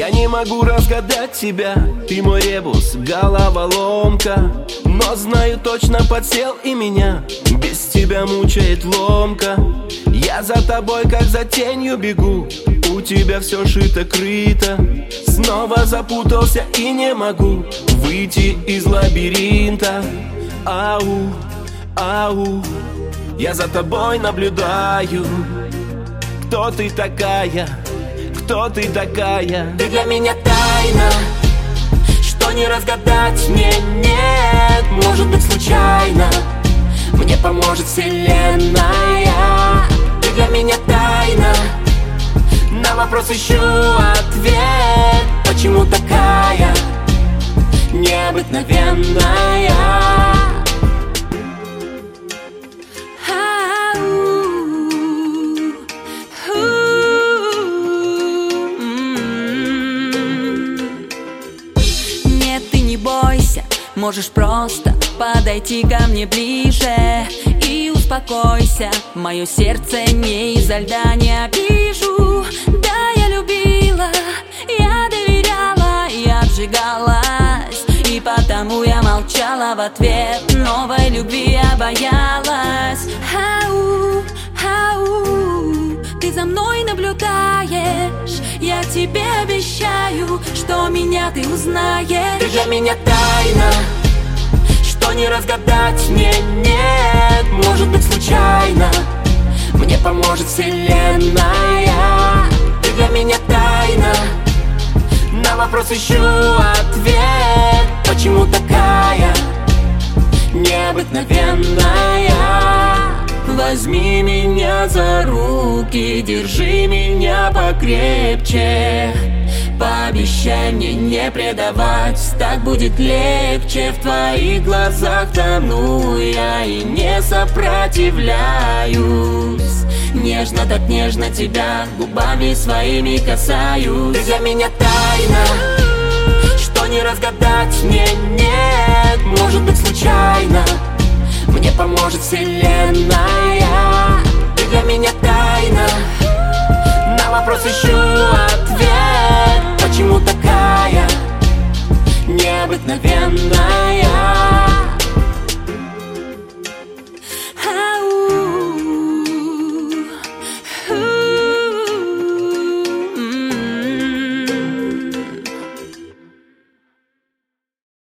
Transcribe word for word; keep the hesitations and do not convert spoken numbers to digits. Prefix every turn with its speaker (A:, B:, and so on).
A: Я не могу разгадать тебя, ты мой ребус, головоломка. Но знаю точно, подсел и меня без тебя мучает ломка. Я за тобой как за тенью бегу, у тебя все шито-крыто. Снова запутался и не могу выйти из лабиринта. Ау, ау, я за тобой наблюдаю. Кто ты такая? Кто ты такая?
B: Ты для меня тайна, что не разгадать мне нет. Может быть случайно, мне поможет вселенная. Ты для меня тайна, на вопрос ищу ответ. Почему такая необыкновенная?
C: Можешь просто подойти ко мне ближе и успокойся. Мое сердце не изо льда, не обижу. Да, я любила, я доверяла, я обжигалась, и потому я молчала в ответ. Новой любви я боялась. Ау, ау, ты за мной наблюдаешь. Я тебе обещаю, что меня ты узнаешь.
B: Ты для меня тайна, что не разгадать мне нет. Может быть случайно, мне поможет вселенная. Ты для меня тайна, на вопрос ищу ответ. Почему такая необыкновенная? Возьми меня за руки, держи меня покрепче. Пообещай мне не предавать, так будет легче. В твоих глазах тону я и не сопротивляюсь. Нежно, так нежно тебя губами своими касаюсь. Ты для меня тайна, что не разгадать мне нет. Может быть случайно, мне поможет вселенная. Ты для меня тайна, на вопрос ищу ответ. Почему такая необыкновенная?